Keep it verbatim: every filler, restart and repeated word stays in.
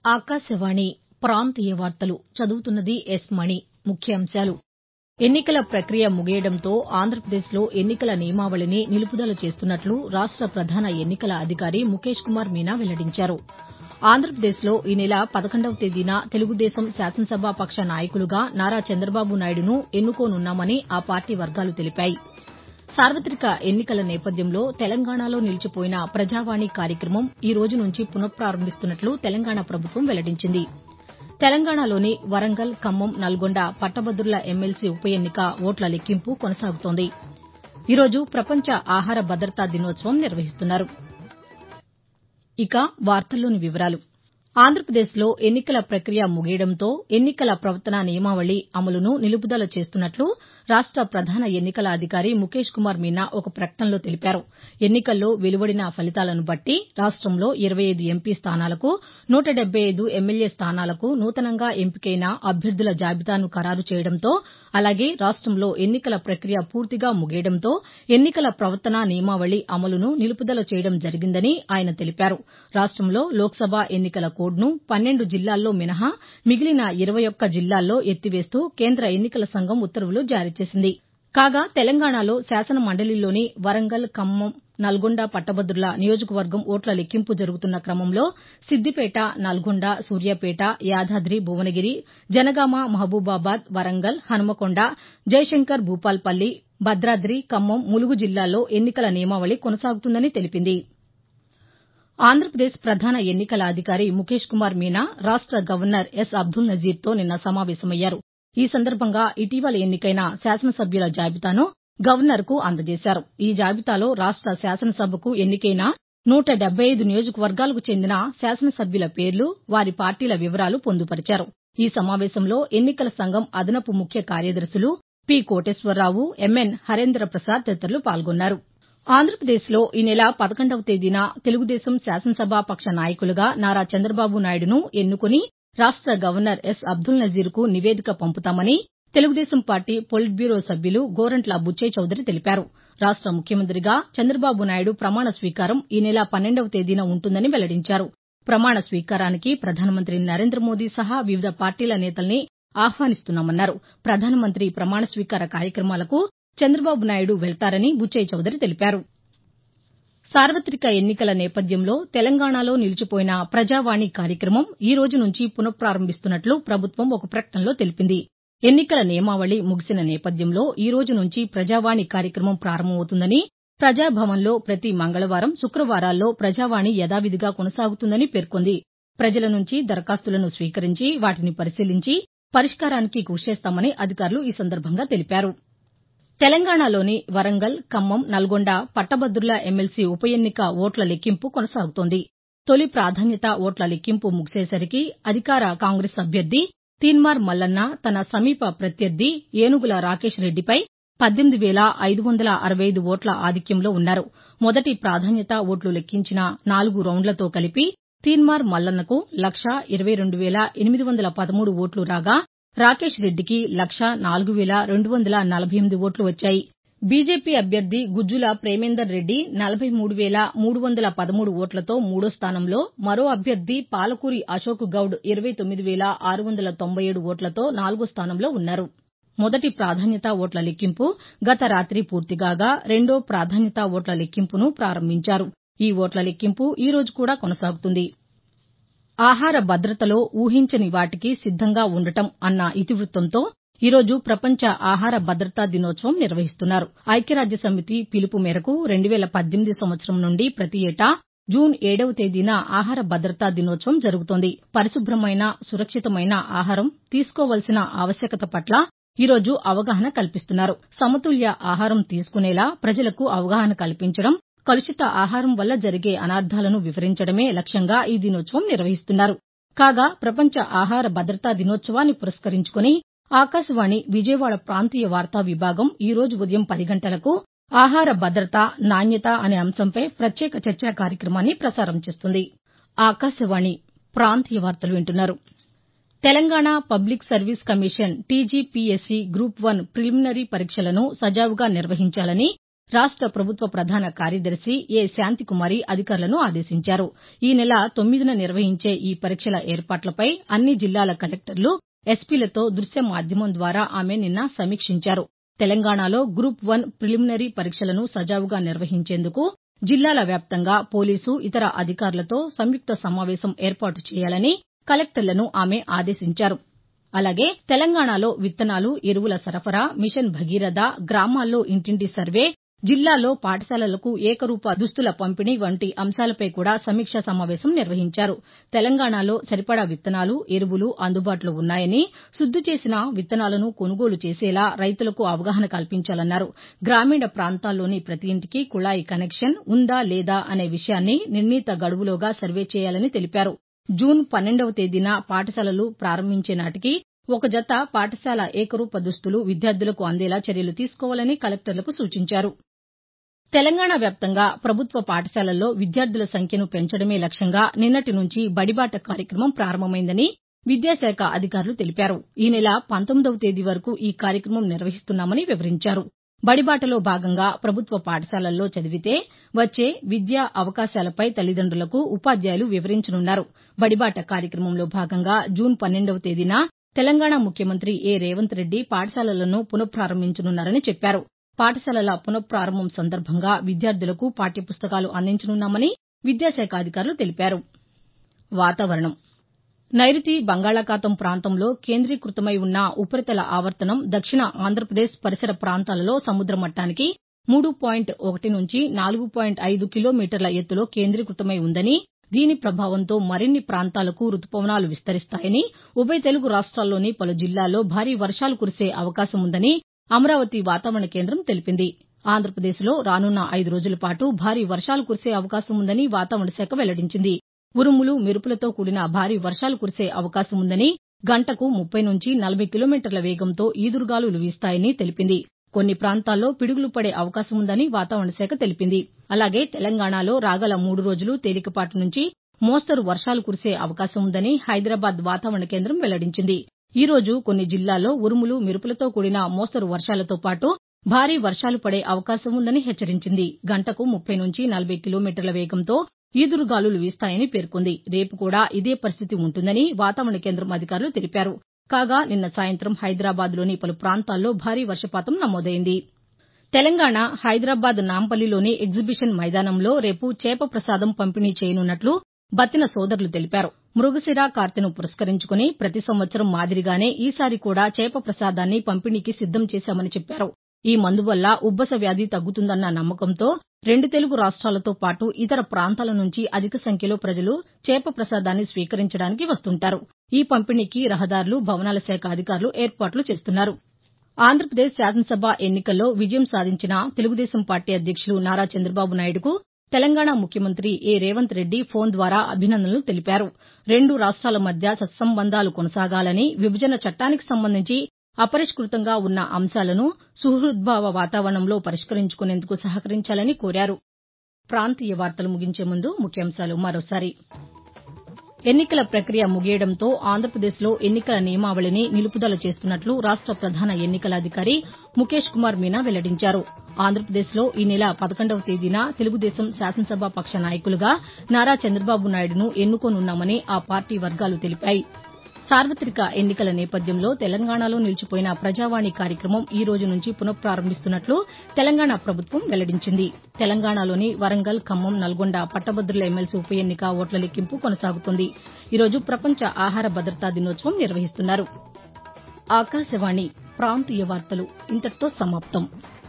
ఆకాశవాణి ప్రాంతీయ వార్తలు చదువుతున్నది ఎస్ మణి. ముఖ్యాంశాలు ఎన్నికల ప్రక్రియ ముగియడంతో ఆంధ్రప్రదేశ్లో ఎన్నికల నియమావళిని నిలుపుదల చేస్తున్నట్లు రాష్ట ప్రధాన ఎన్నికల అధికారి ముఖేష్ కుమార్ మీనా వెల్లడించారు. ఆంధ్రప్రదేశ్లో ఈ నెల పదకొండవ తేదీన తెలుగుదేశం శాసనసభాపక్ష నాయకులుగా నారా చంద్రబాబు నాయుడును ఎన్నుకోనున్నామని ఆ పార్టీ వర్గాలు తెలిపాయి. సార్వతిక ఎన్నికల నేపథ్యంలో తెలంగాణలో నిలిచిపోయిన ప్రజావాణి కార్యక్రమం ఈ రోజు నుంచి పునఃపారంభిస్తున్నట్లు తెలంగాణ ప్రభుత్వం వెల్లడించింది. తెలంగాణలోని వరంగల్, ఖమ్మం, నల్గొండ పట్టభదుల ఎమ్మెల్సీ ఉప ఎన్నిక ఓట్ల లెక్కింపు కొనసాగుతోంది. ఈ రోజు ప్రపంచ ఆహార భద్రతా దినోత్సవం నిర్వహిస్తున్నారు. ఇక వార్తల్లోని వివరాలు ఆంధ్రప్రదేశ్లో ఎన్నికల ప్రక్రియ ముగియడంతో ఎన్నికల ప్రవర్తనా నియమావళి అమలును నిలుపుదల చేస్తున్నట్లు రాష్ట ప్రధాన ఎన్నికల అధికారి ముఖేష్ కుమార్ మీనా ఒక ప్రకటనలో తెలిపారు. ఎన్నికల్లో వెలువడిన ఫలితాలను బట్టి రాష్టంలో ఇరవై ఐదు ఎంపీ స్థానాలకు, నూట డెబ్బై ఐదు ఎమ్మెల్యే స్థానాలకు నూతనంగా ఎంపికైన అభ్యర్థుల జాబితాను ఖరారు చేయడంతో, అలాగే రాష్టంలో ఎన్నికల ప్రక్రియ పూర్తిగా ముగియడంతో ఎన్నికల ప్రవర్తనా నియమావళి అమలును నిలుపుదల చేయడం జరిగిందని ఆయన తెలిపారు. రాష్టంలో లోక్సభ ఎన్నికల కోడ్ను పన్నెండు జిల్లాల్లో మినహా మిగిలిన ఇరవై ఒక్క జిల్లాల్లో ఎత్తివేస్తూ కేంద్ర ఎన్నికల సంఘం ఉత్తర్వులు జారీ చేసింది. కాగా తెలంగాణలో శాసన మండలిలోని వరంగల్, ఖమ్మం, నల్గొండ పట్టభదుల నియోజకవర్గం ఓట్ల లెక్కింపు జరుగుతున్న క్రమంలో సిద్దిపేట, నల్గొండ, సూర్యాపేట, యాదాద్రి, భువనగిరి, జనగామ, మహబూబాబాద్, వరంగల్, హన్మకొండ, జయశంకర్ భూపాల్పల్లి, భద్రాద్రి, ఖమ్మం, ములుగు జిల్లాల్లో ఎన్నికల నియమావళి కొనసాగుతుందని తెలిపింది. ఆంధ్రప్రదేశ్ ప్రధాన ఎన్నికల అధికారి ముఖేష్ కుమార్ మీనా రాష్ట గవర్నర్ ఎస్ అబ్దుల్ నజీర్తో నిన్న సమావేశమయ్యారు. ఈ సందర్భంగా ఇటీవల ఎన్నికైన శాసనసభ్యుల జాబితాను గవర్నర్కు అందజేశారు. ఈ జాబితాలో రాష్ట శాసనసభకు ఎన్నికైన నూట డెబ్బై ఐదు నియోజకవర్గాలకు చెందిన శాసనసభ్యుల పేర్లు, వారి పార్టీల వివరాలు పొందుపరిచారు. ఈ సమావేశంలో ఎన్నికల సంఘం అదనపు ముఖ్య కార్యదర్శులు పి. కోటేశ్వరరావు, ఎంఎన్ హరేంద్ర ప్రసాద్ తదితరులు పాల్గొన్నారు. ఆంధ్రప్రదేశ్లో ఈ నెల పదకొండవ తేదీన తెలుగుదేశం శాసనసభాపక్ష నాయకులుగా నారా చంద్రబాబు నాయుడును ఎన్నుకుని రాష్ట గవర్నర్ ఎస్ అబ్దుల్ నజీర్కు నివేదిక పంపుతామని తెలుగుదేశం పార్టీ పొలిట్ బ్యూరో సభ్యులు గోరంట్ల బుచ్చయ్య చౌదరి తెలిపారు. రాష్ట ముఖ్యమంత్రిగా చంద్రబాబు నాయుడు ప్రమాణ స్వీకారం ఈ నెల పన్నెండవ తేదీన ఉంటుందని వెల్లడించారు. ప్రమాణ స్వీకారానికి ప్రధానమంత్రి నరేంద్ర మోదీ సహా వివిధ పార్టీల నేతల్ని ఆహ్వానిస్తున్నామన్నారు. ప్రధానమంత్రి ప్రమాణ స్వీకార కార్యక్రమాలకు చంద్రబాబు నాయుడు వెళ్తారని బుచ్చయ్య చౌదరి తెలిపారు. సార్వతిక ఎన్నికల నేపథ్యంలో తెలంగాణలో నిలిచిపోయిన ప్రజావాణి కార్యక్రమం ఈ రోజు నుంచి పునఃపారంభిస్తున్నట్లు ప్రభుత్వం ఒక ప్రకటనలో తెలిపింది. ఎన్నికల నియమావళి ముగిసిన నేపథ్యంలో ఈ రోజు నుంచి ప్రజావాణి కార్యక్రమం ప్రారంభమవుతుందని, ప్రజాభవన్లో ప్రతి మంగళవారం, శుక్రవారాల్లో ప్రజావాణి యథావిధిగా కొనసాగుతుందని పేర్కొంది. ప్రజల నుంచి దరఖాస్తులను స్వీకరించి వాటిని పరిశీలించి పరిష్కారానికి కృషి చేస్తామని అధికారులు ఈ సందర్భంగా తెలిపారు. తెలంగాణలోని వరంగల్, ఖమ్మం, నల్గొండ పట్టభదుల ఎమ్మెల్సీ ఉప ఎన్నిక ఓట్ల లెక్కింపు కొనసాగుతోంది. తొలి ప్రాధాన్యత ఓట్ల లెక్కింపు ముగిసేసరికి అధికార కాంగ్రెస్ అభ్యర్థి తీన్మార్ మల్లన్న తన సమీప ప్రత్యర్థి ఏనుగుల రాకేష్ రెడ్డిపై పద్దెనిమిది వేల ఐదు వందల అరవై ఐదు ఓట్ల ఆధిక్యంలో ఉన్నారు. మొదటి ప్రాధాన్యత ఓట్లు లెక్కించిన నాలుగు రౌండ్లతో కలిపి తీన్మార్ మల్లన్నకు లక్షా ఇరవై రెండు వేల ఎనిమిది వందల పదమూడు ఓట్లు రాగా, రాకేష్ రెడ్డికి లక్షా నాలుగు వేల రెండు వందల నలభై ఎనిమిది ఓట్లు వచ్చాయి. బీజేపీ అభ్యర్థి గుజ్జుల ప్రేమేందర్ రెడ్డి నలభై మూడు వేల మూడు వందల పదమూడు ఓట్లతో మూడో స్థానంలో, మరో అభ్యర్థి పాలకూరి అశోక్ గౌడ్ ఇరవై తొమ్మిది వేల ఆరు వందల తొంభై ఏడు ఓట్లతో నాలుగో స్థానంలో ఉన్నారు. మొదటి ప్రాధాన్యత ఓట్ల లెక్కింపు గత రాతి పూర్తికాగా రెండో ప్రాధాన్యత ఓట్ల లెక్కింపును ప్రారంభించారు. ఈ ఓట్ల లెక్కింపు ఈ రోజు కూడా కొనసాగుతుంది. ఆహార భద్రతలో ఊహించని వాటికి సిద్దంగా ఉండటం అన్న ఇతివృత్తంతో ఈ రోజు ప్రపంచ ఆహార భద్రతా దినోత్సవం నిర్వహిస్తున్నారు. ఐక్యరాజ్యసమితి పిలుపు మేరకు రెండు వేల పద్దెనిమిది సంవత్సరం నుండి ప్రతి ఏటా జూన్ ఏడవ తేదీన ఆహార భద్రతా దినోత్సవం జరుగుతోంది. పరిశుభ్రమైన, సురక్షితమైన ఆహారం తీసుకోవాల్సిన ఆవశ్యకత పట్ల ఈ రోజు అవగాహన కల్పిస్తున్నారు. సమతుల్య ఆహారం తీసుకునేలా ప్రజలకు అవగాహన కల్పించడం, కలుషిత ఆహారం వల్ల జరిగే అనర్థాలను వివరించడమే లక్ష్యంగా ఈ దినోత్సవం నిర్వహిస్తున్నారు. కాగా ప్రపంచ ఆహార భద్రతా దినోత్సవాన్ని పురస్కరించుకుని ఆకాశవాణి విజయవాడ ప్రాంతీయ వార్తా విభాగం ఈ రోజు ఉదయం పది గంటలకు ఆహార భద్రత, నాణ్యత అనే అంశంపై ప్రత్యేక చర్చా కార్యక్రమాన్ని ప్రసారం చేస్తుంది. ఆకాశవాణి ప్రాంతీయ వార్తలు వింటున్నారు. Telangana public service commission TGPSC group one preliminary పరీక్షలను సజావుగా నిర్వహించాలని రాష్ట ప్రభుత్వ ప్రధాన కార్యదర్శి ఏ శాంతికుమారి అధికారులను ఆదేశించారు. ఈ నెల తొమ్మిదిన నిర్వహించే ఈ పరీక్షల ఏర్పాట్లపై అన్ని జిల్లాల కలెక్టర్లు, ఎస్పీలతో దృశ్య మాధ్యమం ద్వారా ఆమె నిన్న సమీక్షించారు. తెలంగాణలో గ్రూప్ వన్ ప్రిలిమినరీ పరీక్షలను సజావుగా నిర్వహించేందుకు జిల్లాల వ్యాప్తంగా పోలీసు, ఇతర అధికారులతో సంయుక్త సమావేశం ఏర్పాటు చేయాలని కలెక్టర్లను ఆమె ఆదేశించారు. అలాగే తెలంగాణలో విత్తనాలు, ఎరువుల సరఫరా, మిషన్ భగీరథ, గ్రామాల్లో ఇంటింటి సర్వే, జిల్లాలో పాఠశాలలకు ఏకరూప దుస్తుల పంపిణీ వంటి అంశాలపై కూడా సమీక్షా సమావేశం నిర్వహించారు. తెలంగాణలో సరిపడా విత్తనాలు, ఎరువులు అందుబాటులో ఉన్నాయని, శుద్ది చేసిన విత్తనాలను కొనుగోలు చేసేలా రైతులకు అవగాహన కల్పించాలన్నారు. గ్రామీణ ప్రాంతాల్లోని ప్రతి ఇంటికి కుళాయి కనెక్షన్ ఉందా లేదా అనే విషయాన్ని నిర్ణీత గడువులోగా సర్వే చేయాలని తెలిపారు. జూన్ పన్నెండవ తేదీన పాఠశాలలు ప్రారంభించే నాటికి ఒక జత పాఠశాల ఏకరూప దుస్తులు విద్యార్థులకు అందేలా చర్యలు తీసుకోవాలని కలెక్టర్లకు సూచించారు. తెలంగాణ వ్యాప్తంగా ప్రభుత్వ పాఠశాలల్లో విద్యార్థుల సంఖ్యను పెంచడమే లక్ష్యంగా నిన్నటి నుంచి బడిబాట కార్యక్రమం ప్రారంభమైందని విద్యాశాఖ అధికారులు తెలిపారు. ఈ నెల పంతొమ్మిదవ తేదీ వరకు ఈ కార్యక్రమం నిర్వహిస్తున్నామని వివరించారు. బడిబాటలో భాగంగా ప్రభుత్వ పాఠశాలల్లో చదివితే వచ్చే విద్యా అవకాశాలపై తల్లిదండ్రులకు ఉపాధ్యాయులు వివరించనున్నారు. బడిబాట కార్యక్రమంలో భాగంగా జూన్ పన్నెండవ తేదీన తెలంగాణ ముఖ్యమంత్రి ఏ రేవంత్ రెడ్డి పాఠశాలలను పునఃపారంభించనున్నారని చెప్పారు. పాఠశాలల పునఃపారంభం సందర్భంగా విద్యార్థులకు పాఠ్యపుస్తకాలు అందించనున్నామని విద్యాశాఖ అధికారులు తెలిపారు. వాతావరణం నైరుతి బంగాళాఖాతం ప్రాంతంలో కేంద్రీకృతమై ఉన్న ఉపరితల ఆవర్తనం దక్షిణ ఆంధ్రప్రదేశ్ పరిసర ప్రాంతాలలో సముద్ర మట్టానికి మూడు పాయింట్ ఒకటి నుంచి నాలుగు పాయింట్ ఐదు కిలోమీటర్ల ఎత్తులో కేంద్రీకృతమై ఉందని, దీని ప్రభావంతో మరిన్ని ప్రాంతాలకు రుతుపవనాలు విస్తరిస్తాయని, ఉభయ తెలుగు రాష్ట్రాల్లోని పలు జిల్లాల్లో భారీ వర్షాలు కురిసే అవకాశం ఉందని అమరావతి వాతావరణ కేంద్రం తెలిపింది. ఆంధ్రప్రదేశ్లో రానున్న ఐదు రోజుల పాటు భారీ వర్షాలు కురిసే అవకాశం ఉందని వాతావరణ శాఖ వెల్లడించింది. ఉరుములు, మెరుపులతో కూడిన భారీ వర్షాలు కురిసే అవకాశం ఉందని, గంటకు ముప్పై నుంచి నలభై కిలోమీటర్ల వేగంతో ఈదురుగాలులు వీస్తాయని తెలిపింది. కొన్ని ప్రాంతాల్లో పిడుగులు పడే అవకాశం ఉందని వాతావరణ శాఖ తెలిపింది. అలాగే తెలంగాణలో రాగల మూడు రోజులు తేలికపాటి నుంచి మోస్తరు వర్షాలు కురిసే అవకాశం ఉందని హైదరాబాద్ వాతావరణ కేంద్రం వెల్లడించింది. ఈ రోజు కొన్ని జిల్లాల్లో ఉరుములు, మెరుపులతో కూడిన మోస్తరు వర్షాలతో పాటు భారీ వర్షాలు పడే అవకాశం ఉందని హెచ్చరించింది. గంటకు ముప్పై నుంచి నలభై కిలోమీటర్ల వేగంతో ఈదురుగాలులు వీస్తాయని పేర్కొంది. రేపు కూడా ఇదే పరిస్థితి ఉంటుందని వాతావరణ కేంద్రం అధికారులు తెలిపారు. కాగా నిన్న సాయంత్రం హైదరాబాద్లోని పలు ప్రాంతాల్లో భారీ వర్షపాతం నమోదైంది. తెలంగాణ హైదరాబాద్ నాంపల్లిలోని ఎగ్జిబిషన్ మైదానంలో రేపు చేప ప్రసాదం పంపిణీ చేయనున్నట్లు బత్తిన సోదరులు తెలిపారు. మృగశిర కార్తెను పురస్కరించుకుని ప్రతి సంవత్సరం మాదిరిగానే ఈసారి కూడా చేప ప్రసాదాన్ని పంపిణీకి సిద్దం చేశామని చెప్పారు. ఈ మందు వల్ల ఉబ్బస వ్యాధి తగ్గుతుందన్న నమ్మకంతో రెండు తెలుగు రాష్ట్రాలతో పాటు ఇతర ప్రాంతాల నుంచి అధిక సంఖ్యలో ప్రజలు చేప ప్రసాదాన్ని స్వీకరించడానికి వస్తుంటారు. ఈ పంపిణీకి రహదారులు, భవనాల శాఖ అధికారులు ఏర్పాట్లు చేస్తున్నారు. ఆంధ్రప్రదేశ్ శాసనసభ ఎన్నికల్లో విజయం సాధించిన తెలుగుదేశం పార్టీ అధ్యక్షులు నారా చంద్రబాబు నాయుడుకు తెలంగాణ ముఖ్యమంత్రి ఏ రేవంత్ రెడ్డి ఫోన్ ద్వారా అభినందనలు తెలిపారు. రెండు రాష్ట్రాల మధ్య సత్సంబంధాలు కొనసాగాలని, విభజన చట్టానికి సంబంధించి అపరిష్కృతంగా ఉన్న అంశాలను సుహృద్భావ వాతావరణంలో పరిష్కరించుకునేందుకు సహకరించాలని కోరారు. ప్రాంతీయ వార్తలు ముగించే ముందు ముఖ్యాంశాలు మరోసారి. ఎన్నికల ప్రక్రియ ముగియడంతో ఆంధ్రప్రదేశ్లో ఎన్నికల నియమావళిని నిలుపుదల చేస్తున్నట్లు రాష్ట ప్రధాన ఎన్నికల అధికారి ముఖేష్ కుమార్ మీనా వెల్లడించారు. ఆంధ్రప్రదేశ్లో ఈ నెల పదకొండవ తేదీన తెలుగుదేశం శాసనసభా పక్ష నాయకులుగా నారా చంద్రబాబు నాయుడును ఎన్నుకోనున్నామని ఆ పార్టీ వర్గాలు తెలిపాయి. సార్వతిక ఎన్నికల నేపథ్యంలో తెలంగాణలో నిలిచిపోయిన ప్రజావాణి కార్యక్రమం ఈ రోజు నుంచి పునఃపారంభిస్తున్నట్లు తెలంగాణ ప్రభుత్వం వెల్లడించింది. తెలంగాణలోని వరంగల్, ఖమ్మం, నల్గొండ పట్టభద్రుల ఎమ్మెల్సీ ఉప ఎన్నిక ఓట్ల లెక్కింపు కొనసాగుతోంది. ఈ రోజు ప్రపంచ ఆహార భద్రతా దినోత్సవం నిర్వహిస్తున్నారు. ఆకాశవాణి ప్రాంతీయ వార్తలు ఇంతటితో సమాప్తం.